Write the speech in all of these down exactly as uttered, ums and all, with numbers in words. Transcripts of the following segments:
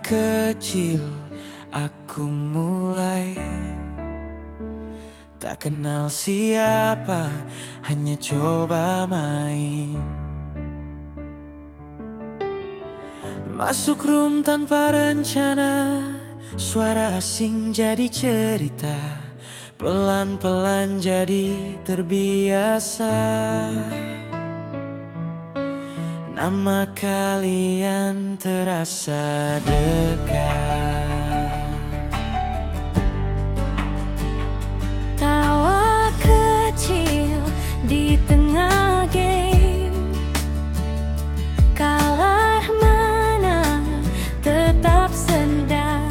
kecil aku mulai tak kenal siapa, hanya coba main. Masuk room tanpa rencana, suara asing jadi cerita, pelan-pelan jadi terbiasa. Nama kalian terasa dekat. Tawa kecil di tengah game, kalah menang tetap sendang.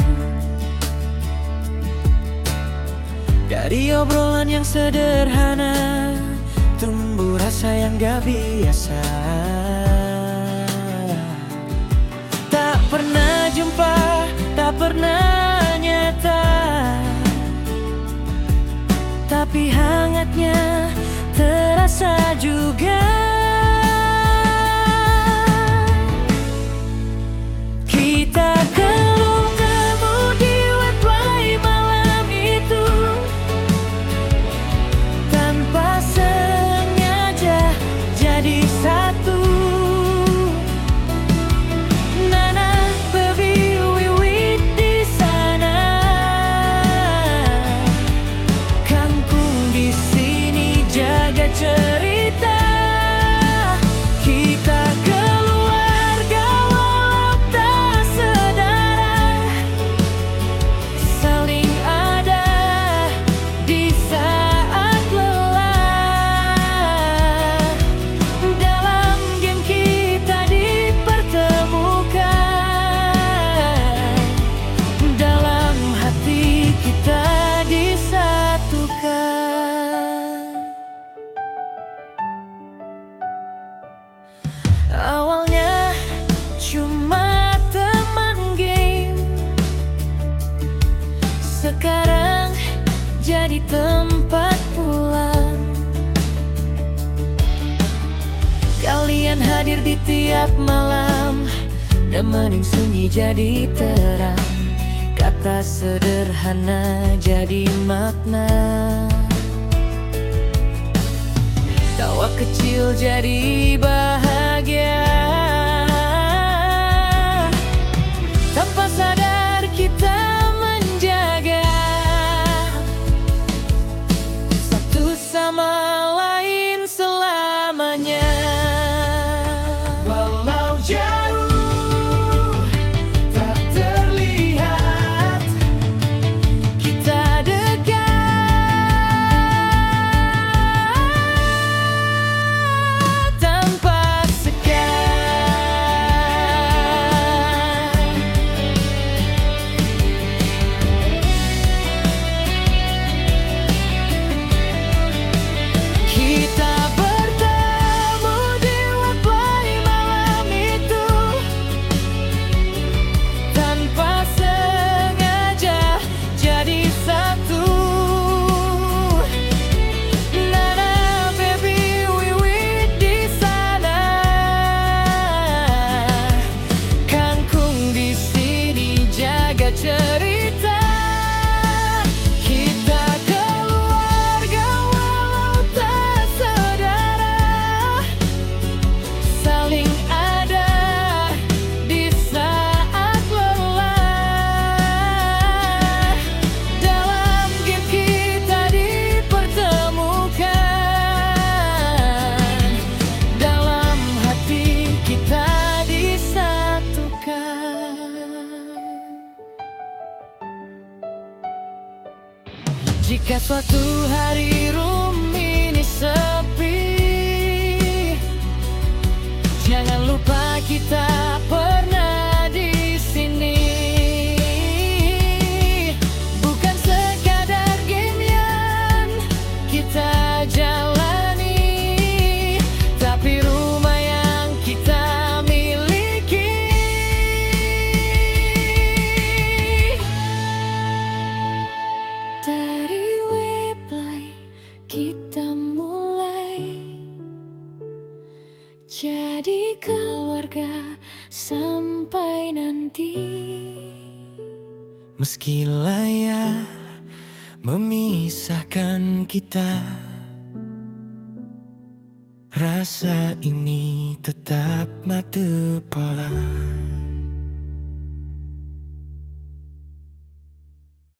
Dari obrolan yang sederhana tumbuh rasa yang gak biasa. Tak pernah jumpa, tak pernah nyata, tapi hangatnya terasa juga. Kita keluh temu di webplay malam itu, tanpa sengaja jadi satu. Cerita kita keluarga walau tak sedara, saling ada di saat lelah. Dalam game kita dipertemukan, dalam hati kita disatukan. Awalnya cuma teman game, sekarang jadi tempat pulang. Kalian hadir di tiap malam, nemenin sunyi jadi terang. Kata sederhana jadi makna, tawa kecil jadi bahagia. Tanpa sadar kita menjaga satu sama lain selamanya. Walau jauh tak terlihat, kita dekat tanpa sekat. Kita bertemu di webplay malam itu, tanpa sengaja jadi satu. Nana baby wiwit di sana, kangkung di sini jaga cerita. Kita keluarga walau tak sedara, saling ada di saat lelah. Dalam game kita dipertemukan, dalam hati kita disatukan. Jika suatu hari room ini sepi, jangan lupa kita pernah di sini. Bukan sekadar game yang kita jalani, tapi rumah yang kita miliki. Dari webplay kita mulai Jadi keluarga sampai nanti. Meski layar memisahkan kita, rasa ini tetap mati pola.